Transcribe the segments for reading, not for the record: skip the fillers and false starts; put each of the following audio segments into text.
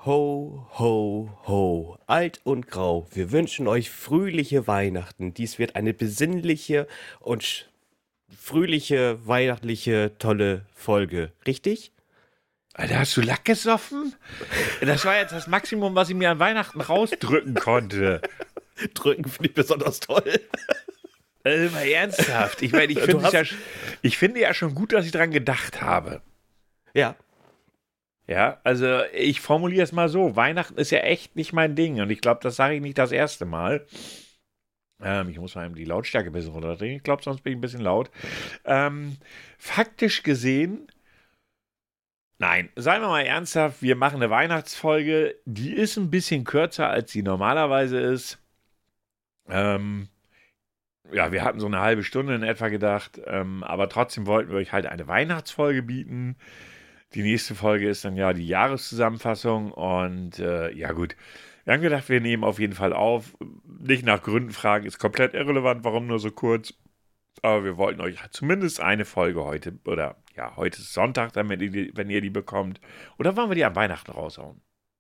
Ho, ho, ho, alt und grau, wir wünschen euch fröhliche Weihnachten. Dies wird eine besinnliche und fröhliche, weihnachtliche, tolle Folge. Richtig? Alter, hast du Lack gesoffen? Das war jetzt das Maximum, was ich mir an Weihnachten rausdrücken konnte. Drücken finde ich besonders toll. Mal ernsthaft. Ich meine, ich finde ja schon gut, dass ich dran gedacht habe. Ja. Ja, also ich formuliere es mal so. Weihnachten ist ja echt nicht mein Ding. Und ich glaube, das sage ich nicht das erste Mal. Ich muss mal eben die Lautstärke ein bisschen runterdrehen. Ich glaube, sonst bin ich ein bisschen laut. Faktisch gesehen, nein, seien wir mal ernsthaft, wir machen eine Weihnachtsfolge. Die ist ein bisschen kürzer, als sie normalerweise ist. Ja, wir hatten so eine halbe Stunde in etwa gedacht. Aber trotzdem wollten wir euch halt eine Weihnachtsfolge bieten. Die nächste Folge ist dann ja die Jahreszusammenfassung und ja gut, wir haben gedacht, wir nehmen auf jeden Fall auf. Nicht nach Gründen fragen, ist komplett irrelevant, warum nur so kurz. Aber wir wollten euch zumindest eine Folge heute, oder ja, heute ist Sonntag, damit wenn ihr die bekommt. Oder wollen wir die an Weihnachten raushauen?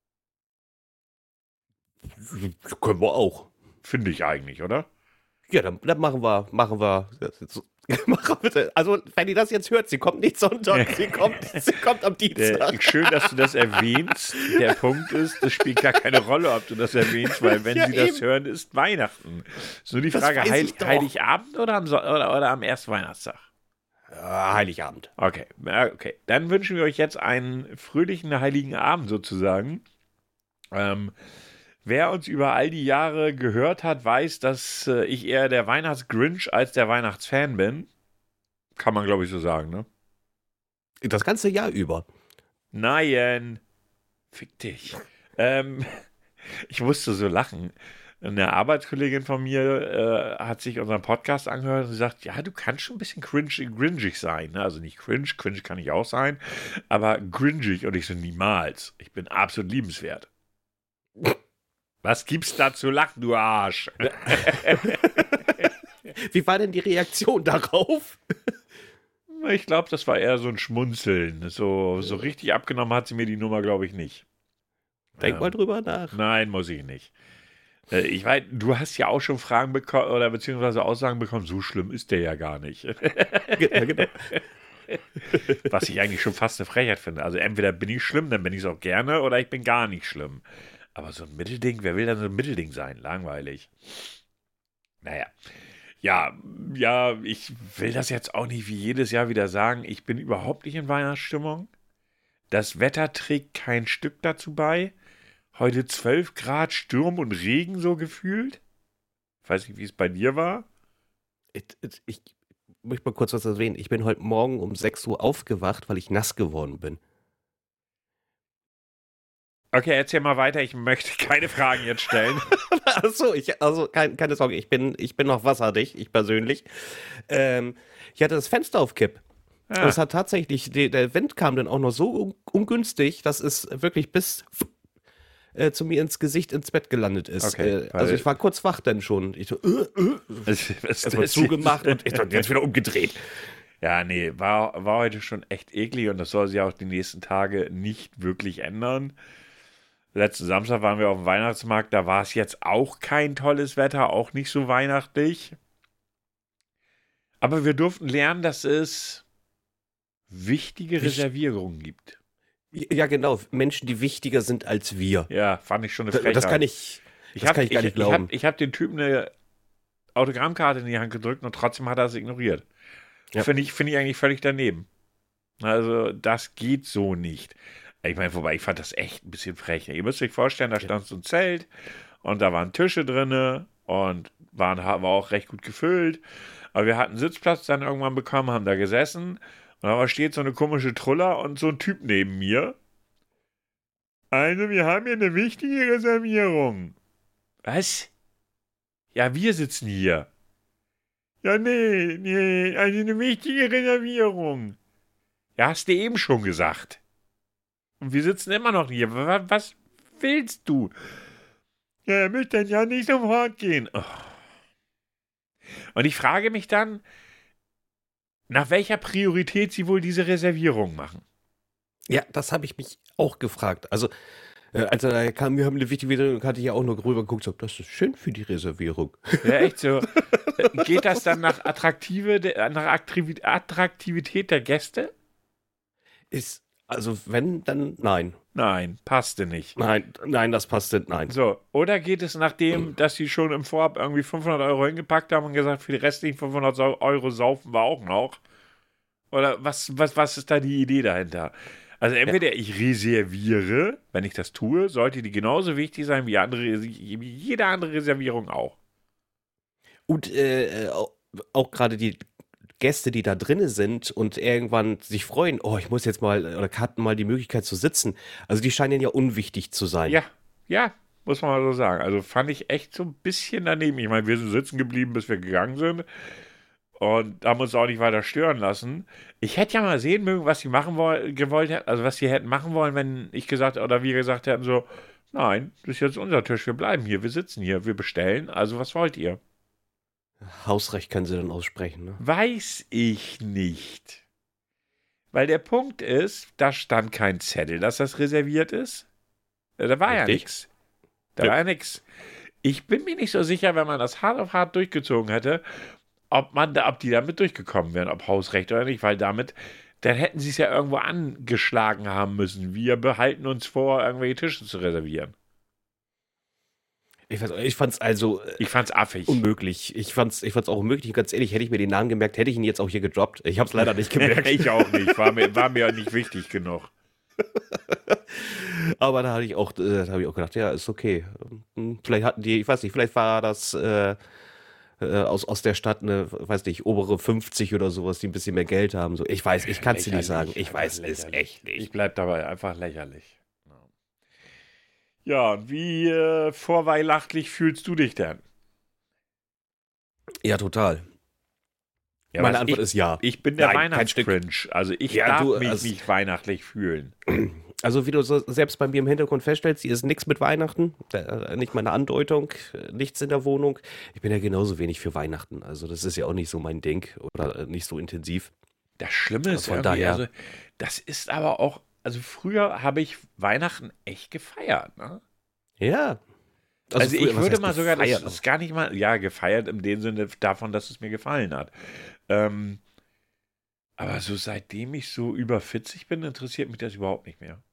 Können wir auch. Finde ich eigentlich, oder? Ja, dann machen wir. Also, wenn ihr das jetzt hört, sie kommt nicht Sonntag, sie kommt am Dienstag. Schön, dass du das erwähnst. Der Punkt ist, es spielt gar keine Rolle, ob du das erwähnst, weil wenn Ja, sie das eben. hören, ist Weihnachten. Ist nur die Das Frage, weiß ich doch. Heiligabend oder oder am ersten Weihnachtstag? Heiligabend. Okay, okay. Dann wünschen wir euch jetzt einen fröhlichen Heiligen Abend sozusagen. Wer uns über all die Jahre gehört hat, weiß, dass ich eher der Weihnachtsgrinch als der Weihnachtsfan bin. Kann man, glaube ich, so sagen, ne? Das ganze Jahr über. Nein. Fick dich. Ich musste so lachen. Eine Arbeitskollegin von mir hat sich unseren Podcast angehört und sagt, ja, du kannst schon ein bisschen gringig sein. Ne? Also nicht cringe kann ich auch sein, aber gringig. Und ich so, niemals. Ich bin absolut liebenswert. Was gibt's da zu lachen, du Arsch? Wie war denn die Reaktion darauf? Ich glaube, das war eher so ein Schmunzeln. So richtig abgenommen hat sie mir die Nummer, glaube ich, nicht. Denk mal drüber nach. Nein, muss ich nicht. Ich weiß, du hast ja auch schon Fragen bekommen oder beziehungsweise Aussagen bekommen, so schlimm ist der ja gar nicht. Genau. Was ich eigentlich schon fast eine Frechheit finde. Also entweder bin ich schlimm, dann bin ich es auch gerne, oder ich bin gar nicht schlimm. Aber so ein Mittelding, wer will dann so ein Mittelding sein? Langweilig. Naja. Ja, ich will das jetzt auch nicht wie jedes Jahr wieder sagen. Ich bin überhaupt nicht in Weihnachtsstimmung. Das Wetter trägt kein Stück dazu bei. Heute 12 Grad Sturm und Regen so gefühlt. Ich weiß nicht, wie es bei dir war. Ich möchte mal kurz was erwähnen. Ich bin heute Morgen um 6 Uhr aufgewacht, weil ich nass geworden bin. Okay, erzähl mal weiter. Ich möchte keine Fragen jetzt stellen. Achso, keine Sorge, ich bin noch wasserdicht, ich persönlich. Ich hatte das Fenster auf Kipp. Und es hat tatsächlich, der Wind kam dann auch noch so ungünstig, dass es wirklich bis zu mir ins Gesicht ins Bett gelandet ist. Okay, also ich war kurz wach dann schon. Ich so, erstmal zugemacht und jetzt wieder umgedreht. Ja, nee, war heute schon echt eklig und das soll sich auch die nächsten Tage nicht wirklich ändern. Letzten Samstag waren wir auf dem Weihnachtsmarkt, da war es jetzt auch kein tolles Wetter, auch nicht so weihnachtlich. Aber wir durften lernen, dass es wichtige Reservierungen gibt. Ja, genau. Menschen, die wichtiger sind als wir. Ja, fand ich schon eine Frechheit. Das kann ich gar nicht glauben. Ich hab den Typen eine Autogrammkarte in die Hand gedrückt und trotzdem hat er es ignoriert. Ja. Finde ich eigentlich völlig daneben. Also, das geht so nicht. Ich meine, wobei, ich fand das echt ein bisschen frech. Ihr müsst euch vorstellen, da stand so ein Zelt und da waren Tische drinne und war auch recht gut gefüllt. Aber wir hatten einen Sitzplatz dann irgendwann bekommen, haben da gesessen und da steht so eine komische Truller und so ein Typ neben mir. Also, wir haben hier eine wichtige Reservierung. Was? Ja, wir sitzen hier. Ja, nee, also eine wichtige Reservierung. Ja, hast du eben schon gesagt. Und wir sitzen immer noch hier. Was willst du? Ja, er möchte dann ja nicht sofort gehen. Oh. Und ich frage mich dann, nach welcher Priorität sie wohl diese Reservierung machen. Ja, das habe ich mich auch gefragt. Also Also da kam, wir haben eine wichtige Video, hatte ich ja auch nur rüber geguckt, so, das ist schön für die Reservierung. Ja, echt so. Geht das dann nach Attraktivität der Gäste? Also wenn, dann nein. Nein, passte nicht. Nein, das passt nicht, nein. So, oder geht es nach dem, dass sie schon im Vorab irgendwie 500 Euro hingepackt haben und gesagt, für die restlichen 500 Euro saufen wir auch noch? Oder was ist da die Idee dahinter? Also entweder ich reserviere, wenn ich das tue, sollte die genauso wichtig sein wie jede andere Reservierung auch. Und auch gerade die Gäste, die da drinnen sind und irgendwann sich freuen, oh, ich muss jetzt mal, oder hatten mal die Möglichkeit zu sitzen. Also die scheinen ja unwichtig zu sein. Ja, muss man mal so sagen. Also fand ich echt so ein bisschen daneben. Ich meine, wir sind sitzen geblieben, bis wir gegangen sind und haben uns auch nicht weiter stören lassen. Ich hätte ja mal sehen mögen, was sie gewollt hätten, also was sie hätten machen wollen, wenn ich gesagt oder wir gesagt hätten so, nein, das ist jetzt unser Tisch, wir bleiben hier, wir sitzen hier, wir bestellen, also was wollt ihr? Hausrecht können sie dann aussprechen, ne? Weiß ich nicht. Weil der Punkt ist, da stand kein Zettel, dass das reserviert ist. Da war ja nichts. Da war ja nichts. Ich bin mir nicht so sicher, wenn man das hart auf hart durchgezogen hätte, ob die damit durchgekommen wären, ob Hausrecht oder nicht, weil damit, dann hätten sie es ja irgendwo angeschlagen haben müssen. Wir behalten uns vor, irgendwelche Tische zu reservieren. Ich fand's affig. Unmöglich. Ich fand's auch unmöglich. Ganz ehrlich, hätte ich mir den Namen gemerkt, hätte ich ihn jetzt auch hier gedroppt. Ich hab's leider nicht gemerkt. Ich auch nicht. War mir nicht wichtig genug. Aber da habe ich auch gedacht, ja, ist okay. Vielleicht hatten die, ich weiß nicht, vielleicht war das aus der Stadt eine, weiß nicht, obere 50 oder sowas, die ein bisschen mehr Geld haben. So, ich weiß, ich kann es dir nicht sagen. Ich weiß es echt nicht. Ich bleib dabei, einfach lächerlich. Ja, und wie vorweihnachtlich fühlst du dich denn? Ja, total. Ja, meine Antwort ist ja. Ich bin der Weihnachtscringe. Also ich darf mich nicht weihnachtlich fühlen. Also wie du so selbst bei mir im Hintergrund feststellst, hier ist nichts mit Weihnachten, nicht mal eine Andeutung, nichts in der Wohnung. Ich bin ja genauso wenig für Weihnachten. Also das ist ja auch nicht so mein Ding oder nicht so intensiv. Das Schlimme ist von daher. Also das ist aber auch, also früher habe ich Weihnachten echt gefeiert, ne? Ja. Also ich würde mal sogar, das ist gar nicht mal, ja, gefeiert im dem Sinne davon, dass es mir gefallen hat. Aber so seitdem ich so über 40 bin, interessiert mich das überhaupt nicht mehr.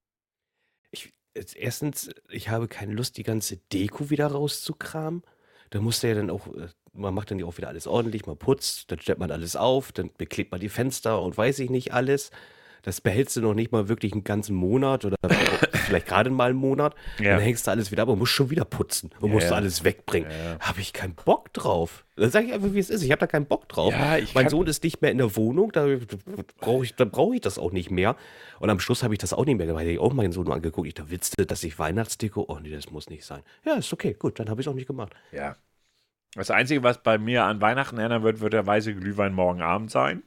Erstens, ich habe keine Lust, die ganze Deko wieder rauszukramen. Da muss ja dann auch, man macht dann ja auch wieder alles ordentlich, man putzt, dann stellt man alles auf, dann beklebt man die Fenster und weiß ich nicht alles. Das behältst du noch nicht mal wirklich einen ganzen Monat oder vielleicht gerade mal einen Monat. Ja. Dann hängst du alles wieder ab und musst schon wieder putzen und musst alles wegbringen. Ja. Habe ich keinen Bock drauf. Dann sage ich einfach, wie es ist. Ich habe da keinen Bock drauf. Ja, mein Sohn ist nicht mehr in der Wohnung, da brauche ich das auch nicht mehr. Und am Schluss habe ich das auch nicht mehr gemacht. Da habe ich auch meinen Sohn angeguckt. Ich da willst du, dass ich Weihnachtsdeko? Oh nee, das muss nicht sein. Ja, ist okay, gut, dann habe ich es auch nicht gemacht. Ja. Das Einzige, was bei mir an Weihnachten erinnern wird der weiße Glühwein morgen Abend sein.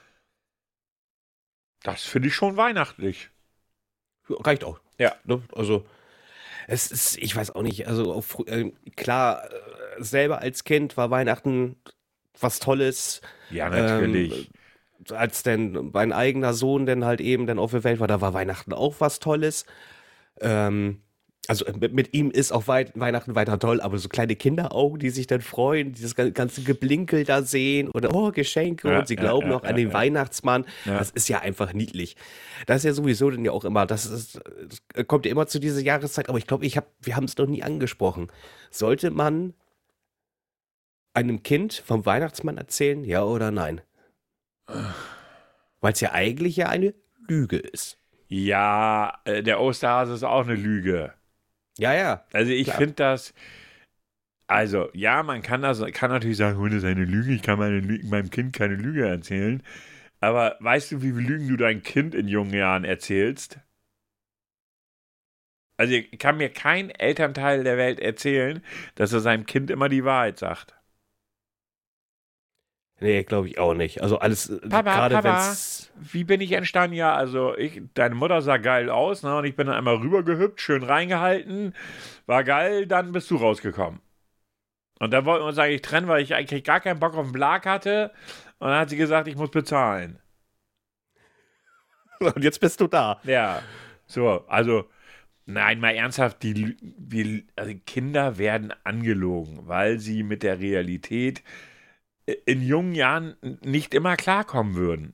Das finde ich schon weihnachtlich. Reicht auch. Ja. Also, es ist, ich weiß auch nicht, also klar, selber als Kind war Weihnachten was Tolles. Ja, natürlich. Als denn mein eigener Sohn dann halt eben dann auf der Welt war, da war Weihnachten auch was Tolles. Also mit ihm ist auch Weihnachten weiter toll, aber so kleine Kinderaugen, die sich dann freuen, dieses ganze Geblinkel da sehen oder oh, Geschenke und sie glauben noch an den Weihnachtsmann. Ja. Das ist ja einfach niedlich. Das ist ja sowieso dann ja auch immer, das kommt ja immer zu dieser Jahreszeit, aber ich glaube, wir haben es noch nie angesprochen. Sollte man einem Kind vom Weihnachtsmann erzählen, ja oder nein? Weil es ja eigentlich ja eine Lüge ist. Ja, der Osterhase ist auch eine Lüge. Ja. Also ich finde das, also ja, man kann natürlich sagen, das ist eine Lüge, ich kann meinem Kind keine Lüge erzählen. Aber weißt du, wie viele Lügen du dein Kind in jungen Jahren erzählst? Also kann mir kein Elternteil der Welt erzählen, dass er seinem Kind immer die Wahrheit sagt. Nee, glaube ich auch nicht. Also alles, Papa, wie bin ich entstanden? Ja, also deine Mutter sah geil aus, ne? Und ich bin dann einmal rübergehüpft, schön reingehalten, war geil, dann bist du rausgekommen. Und dann wollten wir uns eigentlich trennen, weil ich eigentlich gar keinen Bock auf den Blag hatte. Und dann hat sie gesagt, ich muss bezahlen. Und jetzt bist du da. Ja, so, also Nein, mal ernsthaft, also Kinder werden angelogen, weil sie mit der Realität in jungen Jahren nicht immer klarkommen würden.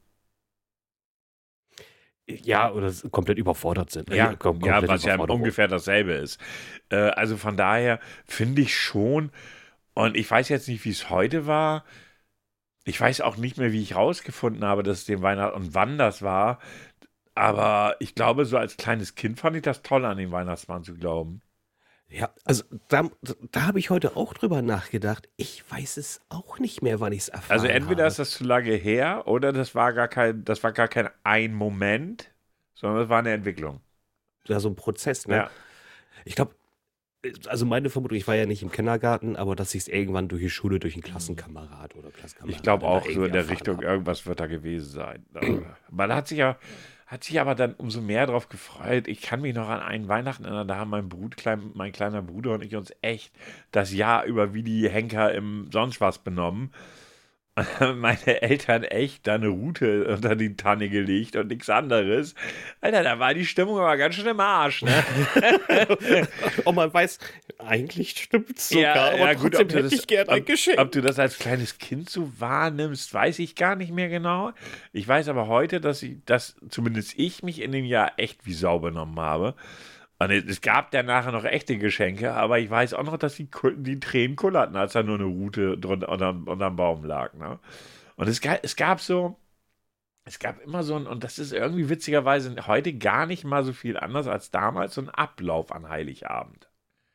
Ja, oder komplett überfordert sind. Ja, Komplette was ja Überforderung. ungefähr dasselbe ist. Also von daher finde ich schon, und ich weiß jetzt nicht, wie es heute war. Ich weiß auch nicht mehr, wie ich rausgefunden habe, dass es den Weihnachten und wann das war. Aber ich glaube, so als kleines Kind fand ich das toll, an den Weihnachtsmann zu glauben. Ja, also da habe ich heute auch drüber nachgedacht. Ich weiß es auch nicht mehr, wann ich es erfahren Also entweder habe. ist das zu lange her oder das war gar kein ein Moment, sondern das war eine Entwicklung. Ja, so ein Prozess, ne? Ja, Ich glaube, also meine Vermutung, ich war ja nicht im Kindergarten, aber dass ich es irgendwann durch die Schule, durch einen Klassenkamerad oder Klassenkamerad ich glaube auch da so irgendwie in der erfahren Richtung, habe. irgendwas wird da gewesen sein. Man hat sich aber dann umso mehr darauf gefreut. Ich kann mich noch an einen Weihnachten erinnern, da haben mein kleiner Bruder und ich uns echt das Jahr über wie die Henker im sonst was benommen. Meine Eltern echt da eine Rute unter die Tanne gelegt und nichts anderes. Alter, da war die Stimmung aber ganz schön im Arsch, ne? Und man weiß, eigentlich stimmt es sogar, aber gut, trotzdem hätte ich gern ein Geschenk. ob du das als kleines Kind so wahrnimmst, weiß ich gar nicht mehr genau. Ich weiß aber heute, dass zumindest ich mich in dem Jahr echt wie Sau benommen habe. Und es gab dann nachher noch echte Geschenke, aber ich weiß auch noch, dass die Tränen kullerten, als da nur eine Rute drunter unterm Baum lag. Ne? Und es gab immer so ein, und das ist irgendwie witzigerweise heute gar nicht mal so viel anders als damals, so ein Ablauf an Heiligabend.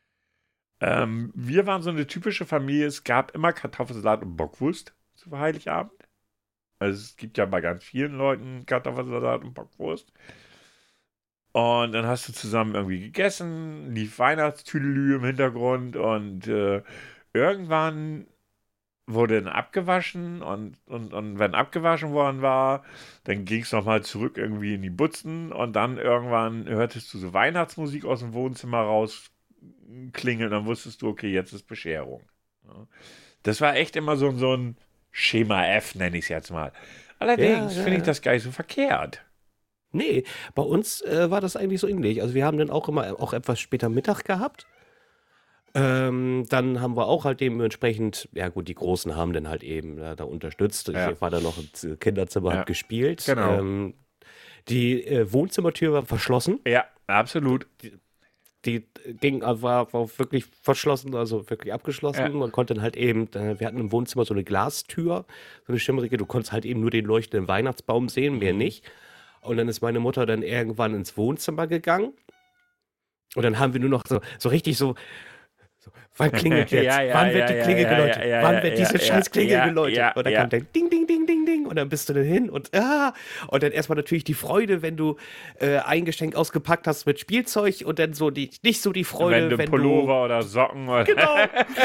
Wir waren so eine typische Familie, es gab immer Kartoffelsalat und Bockwurst zu Heiligabend. Also es gibt ja bei ganz vielen Leuten Kartoffelsalat und Bockwurst. Und dann hast du zusammen irgendwie gegessen, lief Weihnachtstüdelü im Hintergrund und irgendwann wurde dann abgewaschen und wenn abgewaschen worden war, dann ging es nochmal zurück irgendwie in die Butzen und dann irgendwann hörtest du so Weihnachtsmusik aus dem Wohnzimmer raus klingeln, dann wusstest du, okay, jetzt ist Bescherung. Ja. Das war echt immer so ein Schema F, nenne ich es jetzt mal. Allerdings Ja, finde ich ja. das gar nicht so verkehrt. Nee, bei uns war das eigentlich so ähnlich. Also wir haben dann auch immer auch etwas später Mittag gehabt. Dann haben wir auch halt dementsprechend, ja gut, die Großen haben dann halt eben da unterstützt. Ja. Ich war da noch im Kinderzimmer, Ja. hab gespielt. Genau. Die Wohnzimmertür war verschlossen. Ja, absolut. Die war wirklich verschlossen, also wirklich abgeschlossen. Ja. Man konnte dann halt eben, wir hatten im Wohnzimmer so eine Glastür, so eine schimmerige, du konntest halt eben nur den leuchtenden Weihnachtsbaum sehen, mehr nicht. Und dann ist meine Mutter dann irgendwann ins Wohnzimmer gegangen. Und dann haben wir nur noch so richtig so, wann klingelt jetzt? Ja, ja, Wann wird ja, die Klingel ja, geläutet? ja, Wann ja, wird ja, diese ja, scheiß Klingel ja, geläutet? ja, Und dann ja. kam dann Ding, Ding, Ding, Ding, Ding. Und dann bist du dann hin und Und dann erstmal natürlich die Freude, wenn du ein Geschenk ausgepackt hast mit Spielzeug und dann so nicht so die Freude, Wenn du wenn Pullover oder Socken oder. Genau.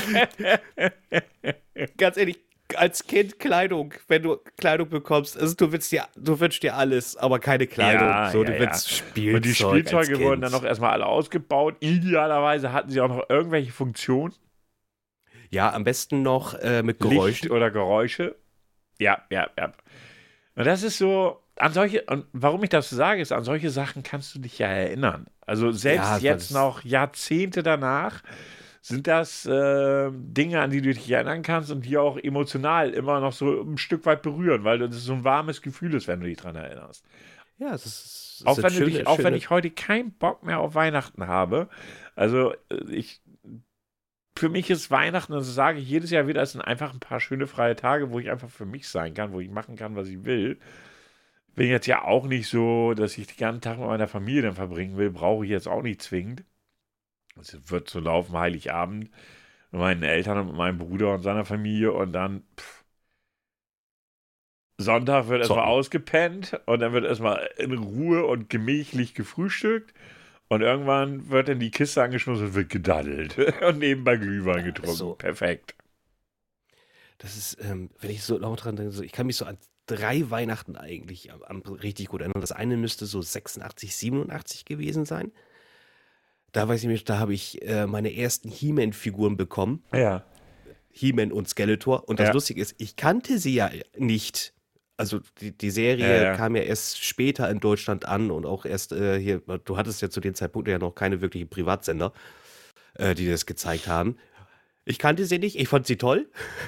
Ganz ehrlich, als Kind Kleidung, wenn du Kleidung bekommst, also du wünschst dir alles, aber keine Kleidung. Ja, so, ja, du willst ja. Spielzeug. Und die Spielzeuge als wurden Kind. dann noch erstmal alle ausgebaut. Idealerweise hatten sie auch noch irgendwelche Funktionen. Ja, am besten noch mit Licht Geräuschen. oder Geräusche. Ja, ja, ja. Und das ist so, und warum ich das sage, ist, an solche Sachen kannst du dich ja erinnern. Also selbst Ja, jetzt noch Jahrzehnte danach sind das Dinge, an die du dich erinnern kannst und die auch emotional immer noch so ein Stück weit berühren, weil das so ein warmes Gefühl ist, wenn du dich dran erinnerst. Ja, es Auch sind wenn ich heute keinen Bock mehr auf Weihnachten habe. Also für mich ist Weihnachten, das sage ich jedes Jahr wieder, es sind einfach ein paar schöne freie Tage, wo ich einfach für mich sein kann, wo ich machen kann, was ich will. Bin jetzt ja auch nicht so, dass ich den ganzen Tag mit meiner Familie dann verbringen will, brauche ich jetzt auch nicht zwingend. Es wird so laufen, Heiligabend, mit meinen Eltern und mit meinem Bruder und seiner Familie und dann Sonntag wird erstmal ausgepennt und dann wird erstmal in Ruhe und gemächlich gefrühstückt und irgendwann wird dann die Kiste angeschlossen und wird gedaddelt und nebenbei Glühwein getrunken. So. Perfekt. Das ist, wenn ich so laut dran denke, ich kann mich so an 3 Weihnachten eigentlich richtig gut erinnern. Das eine müsste so 86, 87 gewesen sein. Da weiß ich nicht, da habe ich meine ersten He-Man-Figuren bekommen. Ja. He-Man und Skeletor. Und das Ja. Lustige ist, ich kannte sie ja nicht. Also die Serie Ja. kam ja erst später in Deutschland an und auch erst hier, du hattest ja zu dem Zeitpunkt ja noch keine wirklichen Privatsender, die das gezeigt haben. Ich kannte sie nicht, ich fand sie toll.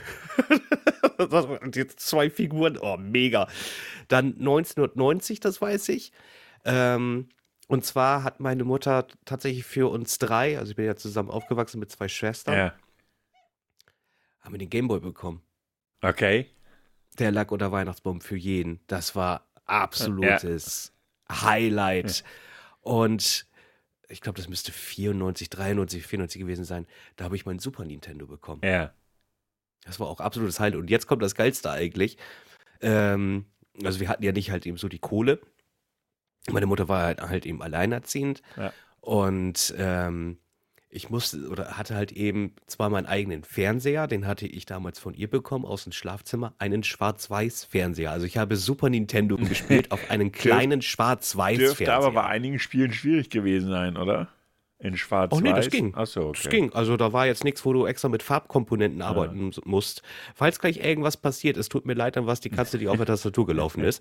Die 2 Figuren, oh, mega. Dann 1990, das weiß ich. Und zwar hat meine Mutter tatsächlich für uns 3, also ich bin ja zusammen aufgewachsen mit 2 Schwestern, Ja. haben wir den Gameboy bekommen. Okay. Der lag unter Weihnachtsbaum für jeden. Das war absolutes Highlight. Und ich glaube, das müsste 94, 93, 94 gewesen sein. Da habe ich meinen Super Nintendo bekommen. Ja. Das war auch absolutes Highlight. Und jetzt kommt das Geilste eigentlich. Also wir hatten ja nicht halt eben so die Kohle. Meine Mutter war halt eben alleinerziehend. Ja. Und ich musste oder hatte halt eben zwar meinen eigenen Fernseher, den hatte ich damals von ihr bekommen aus dem Schlafzimmer, einen Schwarz-Weiß-Fernseher. Also ich habe Super Nintendo gespielt auf einen kleinen Schwarz-Weiß-Fernseher. Dürfte aber bei einigen Spielen schwierig gewesen sein, oder? In Schwarz-Weiß. Oh nee, das ging. Achso, okay. Das ging. Also da war jetzt nichts, wo du extra mit Farbkomponenten arbeiten musst. Falls gleich irgendwas passiert, es tut mir leid, dann war es die Katze, die auf der Tastatur gelaufen ist.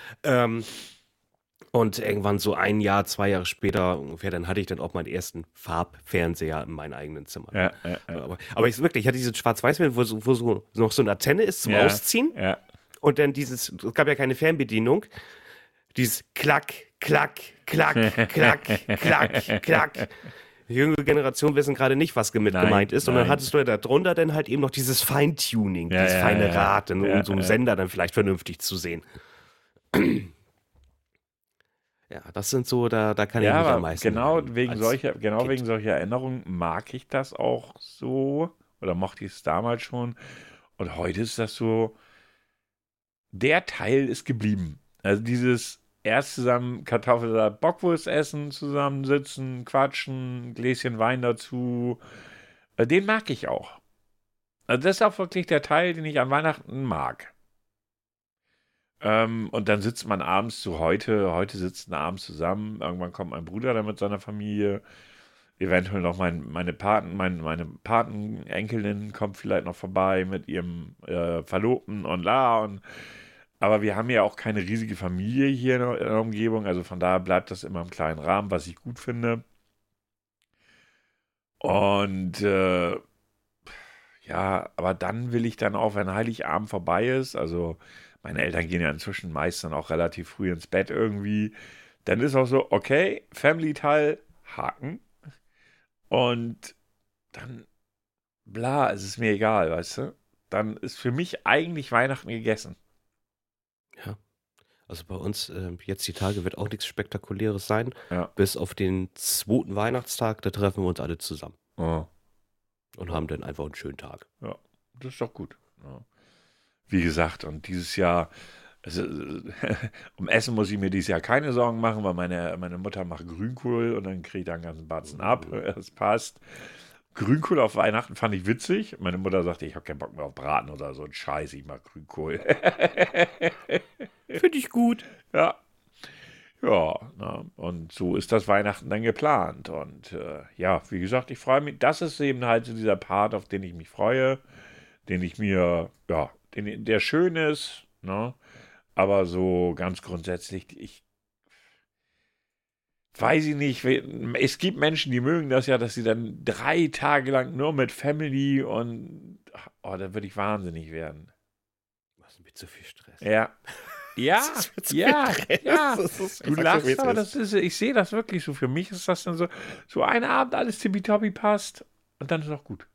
Und irgendwann so 1 Jahr, 2 Jahre später ungefähr, dann hatte ich dann auch meinen ersten Farbfernseher in meinem eigenen Zimmer. Ja. Aber ich hatte dieses Schwarz-Weiß-Fernseher, wo so noch so eine Antenne ist zum Ausziehen. Ja. Und dann es gab ja keine Fernbedienung. Dieses Klack, Klack, Klack, Klack, Klack, Klack. Die jüngere Generation wissen gerade nicht, was gemeint ist. Und dann hattest du ja da drunter dann halt eben noch dieses Feintuning, dieses feine Rad, um so einen Sender dann vielleicht vernünftig zu sehen. Ja, das sind so, da kann ich mich am meisten. Genau wegen solcher Erinnerungen mag ich das auch so. Oder mochte ich es damals schon. Und heute ist das so, der Teil ist geblieben. Also dieses erst zusammen Kartoffelsalat, Bockwurst essen, zusammensitzen, quatschen, Gläschen Wein dazu. Den mag ich auch. Also das ist auch wirklich der Teil, den ich an Weihnachten mag. Und dann sitzt man abends heute sitzt man abends zusammen. Irgendwann kommt mein Bruder dann mit seiner Familie. Eventuell noch meine Patenenkelin kommt vielleicht noch vorbei mit ihrem Verlobten und aber wir haben ja auch keine riesige Familie hier in der Umgebung, also von daher bleibt das immer im kleinen Rahmen, was ich gut finde. Und aber dann will ich dann auch, wenn Heiligabend vorbei ist, also meine Eltern gehen ja inzwischen meist dann auch relativ früh ins Bett irgendwie, dann ist auch so, okay, Family-Teil, Haken. Und dann, es ist mir egal, weißt du? Dann ist für mich eigentlich Weihnachten gegessen. Ja. Also bei uns jetzt die Tage wird auch nichts Spektakuläres sein. Ja. Bis auf den 2. Weihnachtstag, da treffen wir uns alle zusammen. Oh. Und haben dann einfach einen schönen Tag. Ja, das ist doch gut. Ja. Wie gesagt, und dieses Jahr, um Essen muss ich mir dieses Jahr keine Sorgen machen, weil meine Mutter macht Grünkohl und dann kriege ich da einen ganzen Batzen ab. Das passt. Grünkohl auf Weihnachten fand ich witzig. Meine Mutter sagte, ich habe keinen Bock mehr auf Braten oder so ein Scheiß, ich mag Grünkohl. Finde ich gut. Ja. Ja, und so ist das Weihnachten dann geplant. Und wie gesagt, ich freue mich. Das ist eben halt so dieser Part, auf den ich mich freue, den ich mir, der schön ist, ne? Aber so ganz grundsätzlich, ich weiß ich nicht, es gibt Menschen, die mögen das ja, dass sie dann 3 Tage lang nur mit Family und, da würde ich wahnsinnig werden. Was mit so viel Stress? Ja. Ja. Du lachst, aber ich sehe das wirklich so. Für mich ist das dann so ein Abend, alles tippitoppi passt und dann ist auch gut.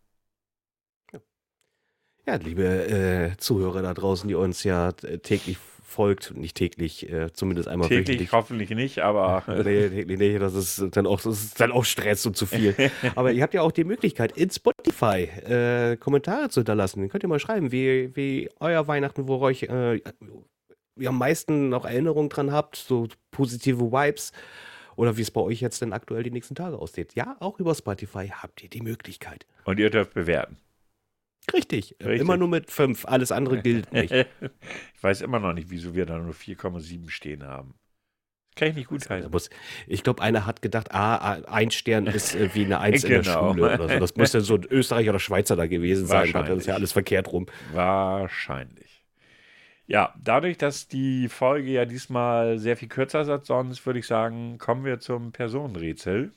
Ja, liebe Zuhörer da draußen, die uns ja täglich folgt, nicht täglich, zumindest einmal täglich wöchentlich. Hoffentlich nicht, aber nee, täglich nicht, das ist dann auch Stress und zu viel. Aber ihr habt ja auch die Möglichkeit, in Spotify Kommentare zu hinterlassen. Dann könnt ihr mal schreiben, wie euer Weihnachten, wo euch ihr am meisten noch Erinnerungen dran habt, so positive Vibes, oder wie es bei euch jetzt denn aktuell die nächsten Tage aussieht. Ja, auch über Spotify habt ihr die Möglichkeit. Und ihr dürft bewerten. Richtig. Immer nur mit 5, alles andere gilt nicht. Ich weiß immer noch nicht, wieso wir da nur 4,7 stehen haben. Kann ich nicht gut heißen. Ich glaube, einer hat gedacht, 1 Stern ist wie eine 1 in der Schule oder so. Das muss ja so ein Österreicher oder Schweizer da gewesen sein. Das ist ja alles verkehrt rum. Wahrscheinlich. Ja, dadurch, dass die Folge ja diesmal sehr viel kürzer ist als sonst, würde ich sagen, kommen wir zum Personenrätsel.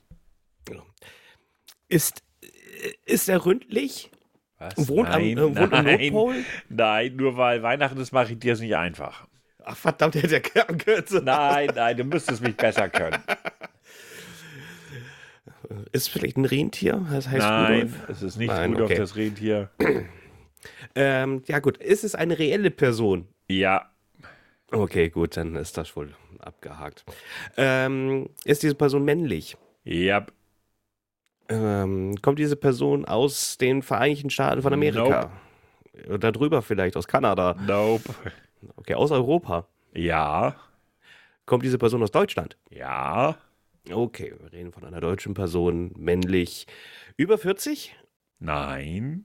Ist er ründlich? Was? Wohnt Nein, wohnt im nein, Nordpol? nein, nur weil Weihnachten ist, mache ich dir es nicht einfach. Ach, verdammt, der kürzer. Nein, du müsstest mich besser können. Ist vielleicht ein Rentier? Das heißt Nein, Rudolf? es ist nicht Nein, Rudolf okay. das Rentier. Ja gut, ist es eine reelle Person? Ja, Okay, gut, dann ist das wohl abgehakt. Ist diese Person männlich? ja, Kommt diese Person aus den Vereinigten Staaten von Amerika? Oder drüber vielleicht, aus Kanada? nope. Okay, aus Europa. Ja, Kommt diese Person aus Deutschland? ja, Okay, wir reden von einer deutschen Person, männlich. Über 40? nein,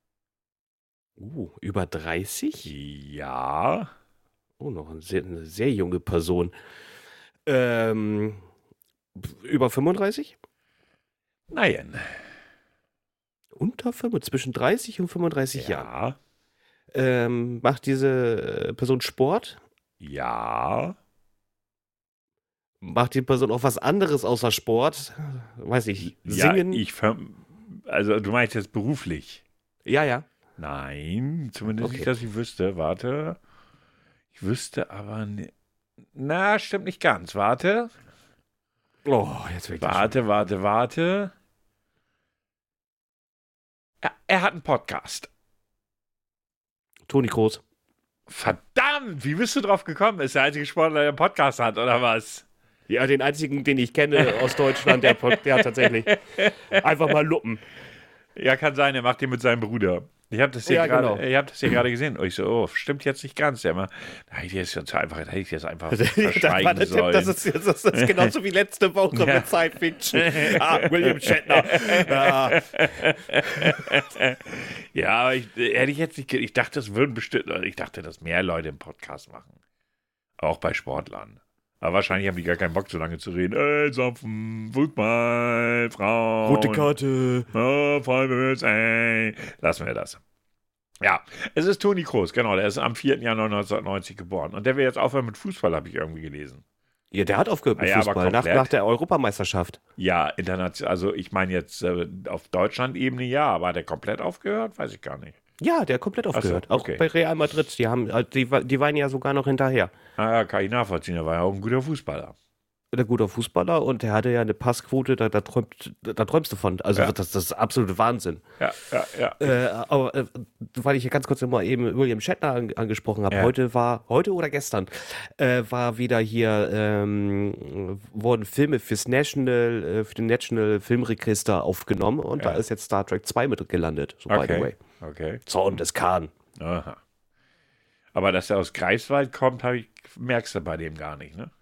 Über 30? ja, Oh, noch eine sehr junge Person. Ähm, Über 35? nein, Unter 35, zwischen 30 und 35 Jahren. ja, Macht diese Person Sport? ja. Macht die Person auch was anderes außer Sport? Weiß ich, Ja, singen? also du meinst jetzt beruflich? Ja, ja. Nein, zumindest Okay. nicht, dass ich wüsste. Warte. Ich wüsste aber. Na, stimmt nicht ganz. Warte. Oh, jetzt wirklich. Warte. Er hat einen Podcast. Toni Kroos. Verdammt, wie bist du drauf gekommen? Ist der einzige Sportler, der einen Podcast hat, oder was? Ja, den einzigen, den ich kenne aus Deutschland, der hat tatsächlich. Einfach mal Luppen. Ja, kann sein, er macht den mit seinem Bruder. Ich habe das, Ja, genau. hier gerade gesehen. Und ich so, oh, stimmt jetzt nicht ganz. Da hätte ich das einfach Das war verschweigen der Tipp, sollen. das ist genauso wie letzte Woche Ja. mit Science Fiction. William Shatner. Ja, aber hätte ich jetzt nicht, ich dachte, ich dachte, dass mehr Leute einen Podcast machen. Auch bei Sportlern. Aber wahrscheinlich haben die gar keinen Bock, so lange zu reden. Ey, Sopfen, Fußball, Frauen. Rote Karte. Oh, Vollmütz, ey. Lassen wir das. Ja, es ist Toni Kroos, genau. Der ist am 4. Januar 1990 geboren. Und der will jetzt aufhören mit Fußball, habe ich irgendwie gelesen. Ja, der hat aufgehört mit Ja, aber Fußball komplett. nach der Europameisterschaft. Ja, international, also ich meine jetzt auf Deutschland-Ebene ja, aber hat er komplett aufgehört? Weiß ich gar nicht. Ja, der hat komplett aufgehört. okay. Auch bei Real Madrid. Die waren ja sogar noch hinterher. Ja, kann ich nachvollziehen, er war ja auch ein guter Fußballer. Ein guter Fußballer und der hatte ja eine Passquote, da träumst du von. Also Ja. das ist absolute Wahnsinn. Ja. Aber weil ich hier ganz kurz mal eben William Shatner angesprochen habe, Ja. heute oder gestern, war wieder hier, wurden Filme für den National Filmregister aufgenommen und da ist jetzt Star Trek 2 mit gelandet, so by the way. Okay. Zorn des Khan. Aha. Aber dass er aus Greifswald kommt, merkst du bei dem gar nicht, ne?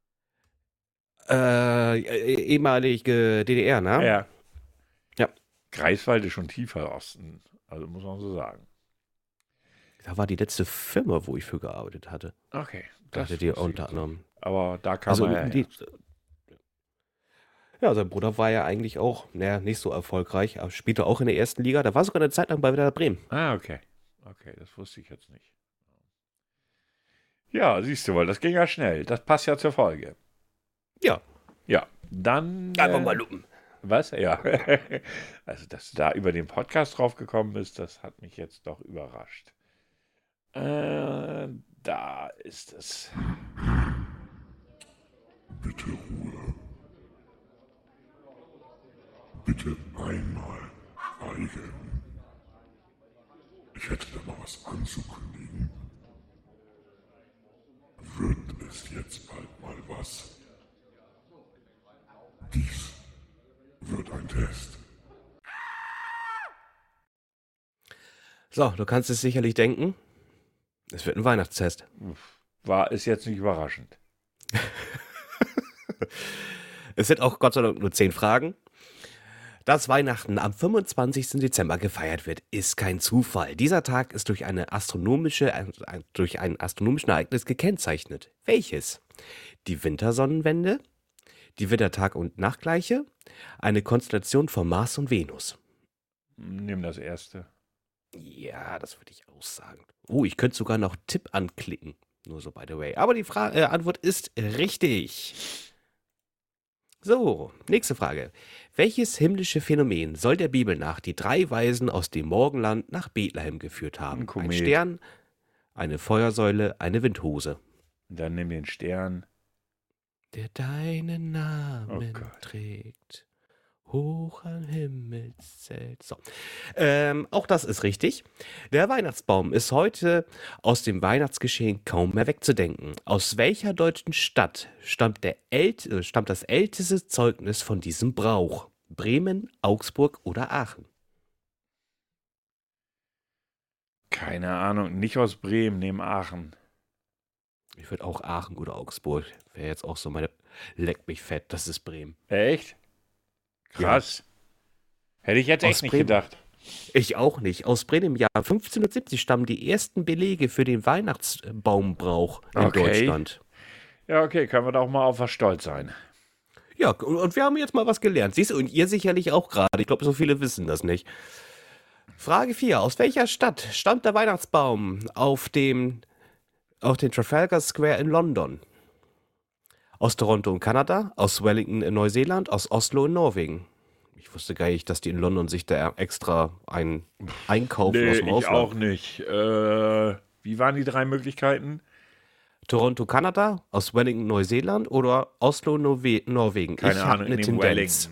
Ehemalige DDR, ne? Ja. Ja. Greifswald ist schon tiefer Osten, also muss man so sagen. Da war die letzte Firma, wo ich für gearbeitet hatte. Okay. Da hatte die unter anderem. Aber da kam Also er her. ja, sein Bruder war ja eigentlich auch, nicht so erfolgreich, aber spielte auch in der ersten Liga. Da war sogar eine Zeit lang bei Werder Bremen. Ah, okay. Okay, das wusste ich jetzt nicht. Ja, siehst du wohl, das ging ja schnell. Das passt ja zur Folge. Ja. Ja, dann. Einfach mal lupen. Was? Ja. Also, dass du da über den Podcast drauf gekommen bist, das hat mich jetzt doch überrascht. Da ist es. Bitte Ruhe. Bitte einmal schweigen. Ich hätte da mal was anzukündigen. Wird es jetzt bald mal was? Dies wird ein Test. So, du kannst es sicherlich denken. Es wird ein Weihnachtstest. Ist jetzt nicht überraschend. Es sind auch Gott sei Dank nur 10 Fragen. Dass Weihnachten am 25. Dezember gefeiert wird, ist kein Zufall. Dieser Tag ist durch ein astronomisches Ereignis gekennzeichnet. Welches? Die Wintersonnenwende? Die Wintertag- und Nachtgleiche? Eine Konstellation von Mars und Venus? Nimm das erste. Ja, das würde ich auch sagen. Oh, ich könnte sogar noch Tipp anklicken. Nur so, by the way. Aber die Antwort ist richtig. So, nächste Frage. Welches himmlische Phänomen soll der Bibel nach die 3 Weisen aus dem Morgenland nach Bethlehem geführt haben? Ein Komet. Stern, eine Feuersäule, eine Windhose. Dann nimm den Stern. Der deinen Namen Oh Gott. trägt. Hoch am Himmelszelt. So. Auch das ist richtig. Der Weihnachtsbaum ist heute aus dem Weihnachtsgeschehen kaum mehr wegzudenken. Aus welcher deutschen Stadt stammt das älteste Zeugnis von diesem Brauch? Bremen, Augsburg oder Aachen? Keine Ahnung, nicht aus Bremen, neben Aachen. Ich würde auch Aachen oder Augsburg. Wäre jetzt auch so meine. Leck mich fett, das ist Bremen. Echt? Krass. Hätte ich jetzt Aus echt nicht Bremen. gedacht. Ich auch nicht. Aus Bremen im Jahr 1570 stammen die ersten Belege für den Weihnachtsbaumbrauch in Okay. Deutschland. Ja, okay, können wir da auch mal auf was stolz sein. Ja, und wir haben jetzt mal was gelernt. Siehst du, und ihr sicherlich auch gerade. Ich glaube, so viele wissen das nicht. Frage 4. Aus welcher Stadt stammt der Weihnachtsbaum auf den Trafalgar Square in London? Aus Toronto in Kanada, aus Wellington in Neuseeland, aus Oslo in Norwegen. Ich wusste gar nicht, dass die in London sich da extra einen einkaufen aus dem ich Ausland. auch nicht. Wie waren die 3 Möglichkeiten? Toronto, Kanada, aus Wellington, Neuseeland oder Oslo, Norwegen. Keine Ich habe Ahnung, eine in dem Tendenz.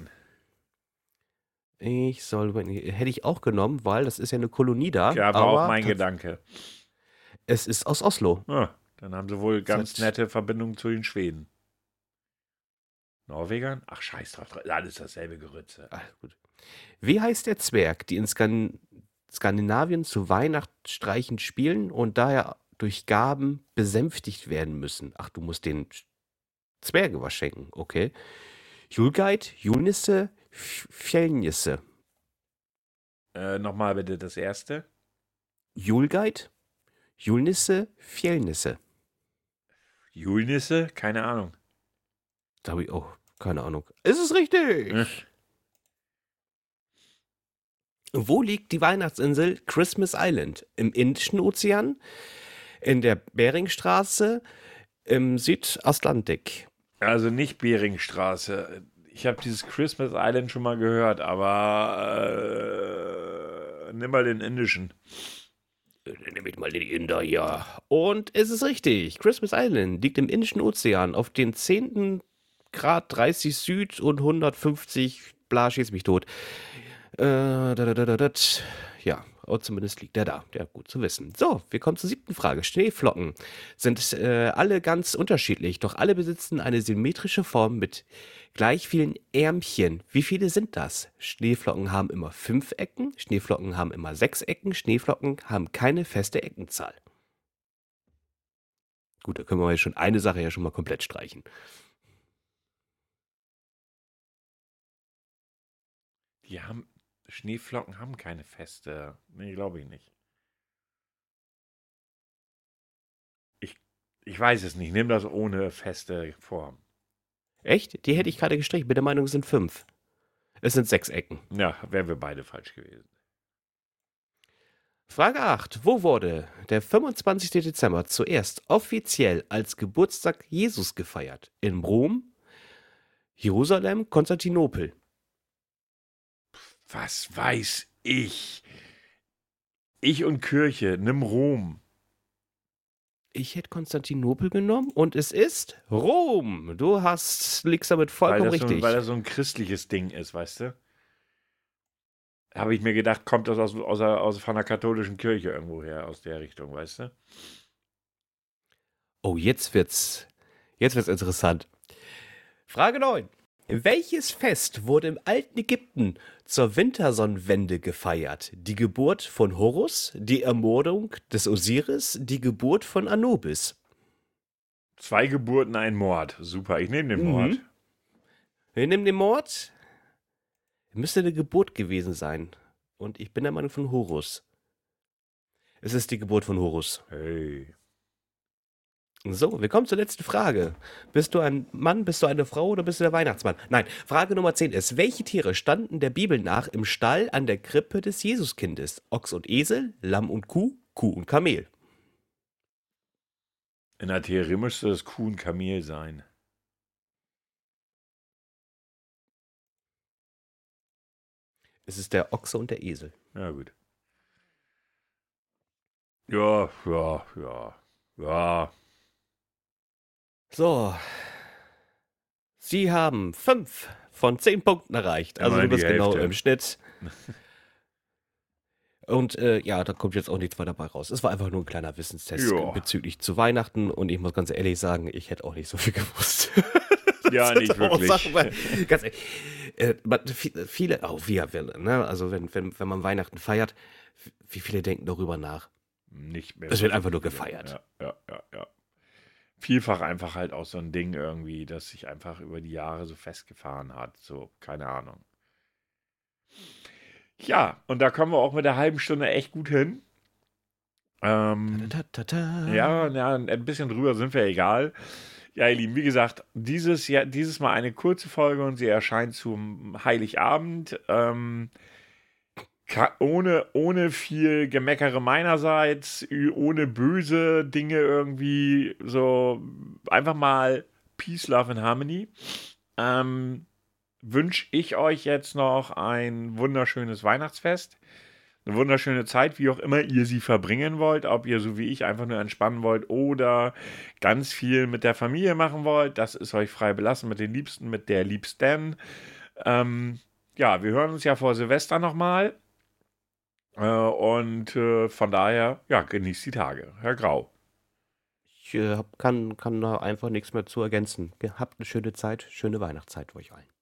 Wellington. Hätte ich auch genommen, weil das ist ja eine Kolonie da. Ja, war aber auch mein Gedanke. Es ist aus Oslo. Ja, dann haben sie wohl ganz Seit- nette Verbindungen zu den Schweden. Norwegern? Ach, scheiß drauf. Alles dasselbe Gerütze. Ah, gut. Wie heißt der Zwerg, die in Skandinavien zu Weihnachtsstreichen spielen und daher durch Gaben besänftigt werden müssen? Ach, du musst den Zwerge was schenken, okay. Julgeit, Julnisse, Fjellnisse. Nochmal bitte das erste. Julgeit, Julnisse, Fjellnisse. Julnisse? Keine Ahnung. Da habe ich auch keine Ahnung. Ist es richtig? Hm. Wo liegt die Weihnachtsinsel Christmas Island? Im Indischen Ozean, in der Beringstraße, im Südatlantik. Also nicht Beringstraße. Ich habe dieses Christmas Island schon mal gehört, aber nimm mal den indischen. Dann nehme ich mal den Inder, ja. Und es ist richtig. Christmas Island liegt im Indischen Ozean auf den 10. Grad 30 Süd und 150, bla, schieß mich tot. Ja, aber zumindest liegt er da. Ja, gut zu wissen. So, wir kommen zur 7. Frage. Schneeflocken sind alle ganz unterschiedlich, doch alle besitzen eine symmetrische Form mit gleich vielen Ärmchen. Wie viele sind das? Schneeflocken haben immer 5 Ecken, Schneeflocken haben immer 6 Ecken, Schneeflocken haben keine feste Eckenzahl. Gut, da können wir ja schon eine Sache ja schon mal komplett streichen. Schneeflocken haben keine feste. Nee, glaube ich nicht. Ich weiß es nicht. Nimm das ohne feste Form. Echt? Die hätte ich gerade gestrichen. Bin der Meinung, es sind 5. Es sind 6 Ecken. Ja, wären wir beide falsch gewesen. Frage 8. Wo wurde der 25. Dezember zuerst offiziell als Geburtstag Jesus gefeiert? In Rom, Jerusalem, Konstantinopel. Was weiß ich? Ich und Kirche, nimm Rom. Ich hätte Konstantinopel genommen und es ist Rom. Du liegst damit vollkommen richtig. Weil das so ein christliches Ding ist, weißt du? Habe ich mir gedacht, kommt das von der katholischen Kirche irgendwo her, aus der Richtung, weißt du? Oh, jetzt wird's interessant. Frage 9. Welches Fest wurde im alten Ägypten zur Wintersonnenwende gefeiert? Die Geburt von Horus, die Ermordung des Osiris, die Geburt von Anubis. 2 Geburten, ein Mord. Super, ich nehme den Mord. Wir nehmen den Mord. Müsste eine Geburt gewesen sein. Und ich bin der Meinung von Horus. Es ist die Geburt von Horus. Hey. So, wir kommen zur letzten Frage. Bist du ein Mann, bist du eine Frau oder bist du der Weihnachtsmann? Nein, Frage Nummer 10 ist, welche Tiere standen der Bibel nach im Stall an der Krippe des Jesuskindes? Ochs und Esel, Lamm und Kuh, Kuh und Kamel. In der Theorie müsste das Kuh und Kamel sein. Es ist der Ochse und der Esel. Ja, gut. Ja. So. Sie haben 5 von 10 Punkten erreicht. Also Immerhin du bist die genau Hälfte. im Schnitt. Und ja, da kommt jetzt auch nichts weiter dabei raus. Es war einfach nur ein kleiner Wissenstest Ja. bezüglich zu Weihnachten. Und ich muss ganz ehrlich sagen, ich hätte auch nicht so viel gewusst. Ja, Das nicht sind auch wirklich. Sachen, ganz ehrlich, viele, ne, also wenn man Weihnachten feiert, wie viele denken darüber nach? Nicht mehr. Es wird einfach nur gefeiert. Ja. Vielfach einfach halt auch so ein Ding irgendwie, das sich einfach über die Jahre so festgefahren hat. So, keine Ahnung. Ja, und da kommen wir auch mit der halben Stunde echt gut hin. Ja, ein bisschen drüber sind wir egal. Ja, ihr Lieben, wie gesagt, dieses Mal eine kurze Folge und sie erscheint zum Heiligabend. Ohne viel Gemeckere meinerseits, ohne böse Dinge irgendwie, so einfach mal Peace, Love and Harmony. Wünsche ich euch jetzt noch ein wunderschönes Weihnachtsfest, eine wunderschöne Zeit, wie auch immer ihr sie verbringen wollt, ob ihr so wie ich einfach nur entspannen wollt oder ganz viel mit der Familie machen wollt, das ist euch frei belassen, mit den Liebsten, mit der Liebsten. Ja, wir hören uns ja vor Silvester nochmal. Und von daher, ja, genießt die Tage. Herr Grau. Ich kann da einfach nichts mehr zu ergänzen. Habt eine schöne Zeit, schöne Weihnachtszeit für euch allen.